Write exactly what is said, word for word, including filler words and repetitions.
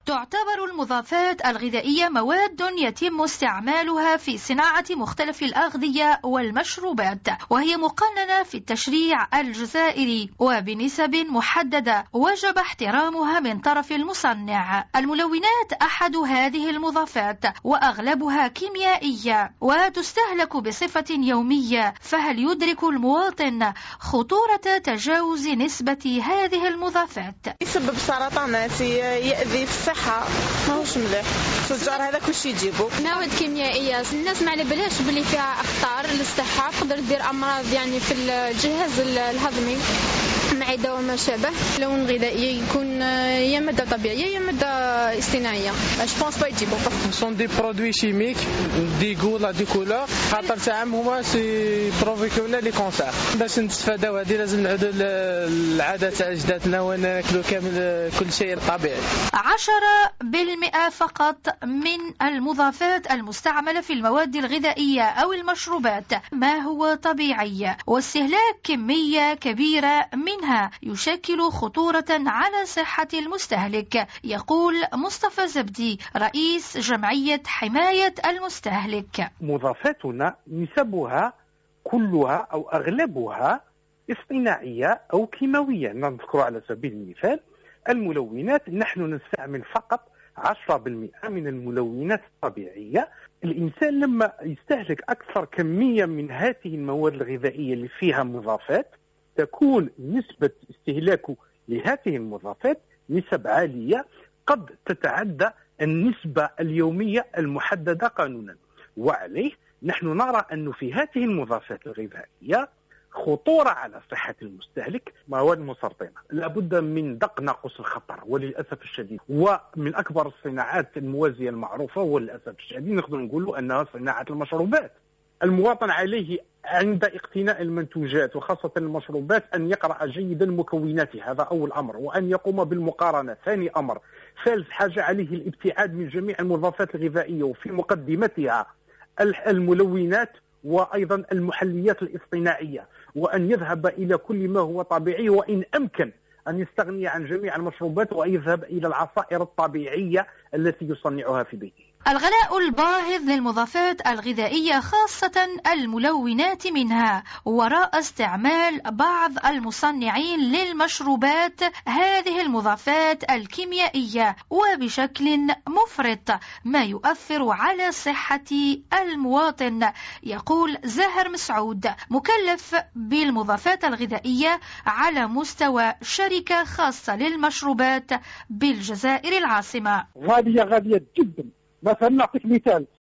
تعتبر المضافات الغذائية مواد يتم استعمالها في صناعة مختلف الأغذية والمشروبات، وهي مقننة في التشريع الجزائري وبنسب محددة وجب احترامها من طرف المصنع. الملونات أحد هذه المضافات وأغلبها كيميائية وتستهلك بصفة يومية، فهل يدرك المواطن خطورة تجاوز نسبة هذه المضافات؟ يسبب سرطانات، يأذي الصحة، ماهوش مليح. التجار هذا كلشي يجيبو مواد كيميائيه، الناس ما على بالهاش بلي فيها اخطار للصحه، تقدر دير امراض يعني في الجهاز الهضمي، المعده وما شابه. لون غذائي يكون يا ماده طبيعيه يا ماده اصطناعيه. جو بونس با يجيبو سون دي برودوي شيميك دي غولا دي كولور، خاطر تاعهم هما سي بروفيكونا لي كونسير. باش نستفاداو هذه لازم نعودوا للعاده تاع اجدادنا وناكلوا كامل كل شيء طبيعي. عشرة بالمئة فقط من المضافات المستعملة في المواد الغذائية أو المشروبات ما هو طبيعي، واستهلاك كمية كبيرة منها يشكل خطورة على صحة المستهلك، يقول مصطفى زبدي رئيس جمعية حماية المستهلك. مضافاتنا نسبها كلها أو أغلبها اصطناعية أو كيماوية. نذكر على سبيل المثال الملونات، نحن نستعمل فقط عشرة بالمئة من الملونات الطبيعية. الإنسان لما يستهلك أكثر كمية من هذه المواد الغذائية اللي فيها مضافات، تكون نسبة استهلاكه لهذه المضافات نسب عالية قد تتعدى النسبة اليومية المحددة قانونا. وعليه نحن نرى أنه في هذه المضافات الغذائية خطورة على صحة المستهلك. مواد مسرطنة لابد من دق ناقوس الخطر، وللأسف الشديد ومن أكبر الصناعات الموازية المعروفة وللأسف الشديد نقدر نقول أنها صناعة المشروبات. المواطن عليه عند اقتناء المنتوجات وخاصة المشروبات أن يقرأ جيدا مكوناتها، هذا أول أمر، وأن يقوم بالمقارنة. ثاني أمر، ثالث حاجة عليه الابتعاد من جميع المضافات الغذائية وفي مقدمتها الملونات وأيضا المحليات الاصطناعية، وأن يذهب إلى كل ما هو طبيعي، وإن أمكن أن يستغني عن جميع المشروبات ويذهب إلى العصائر الطبيعية التي يصنعها في بيته. الغلاء الباهظ للمضافات الغذائية خاصة الملونات منها وراء استعمال بعض المصنعين للمشروبات هذه المضافات الكيميائية وبشكل مفرط، ما يؤثر على صحة المواطن، يقول زاهر مسعود مكلف بالمضافات الغذائية على مستوى شركة خاصة للمشروبات بالجزائر العاصمة. غالية غالية جدا. مثلا نعطيك مثال،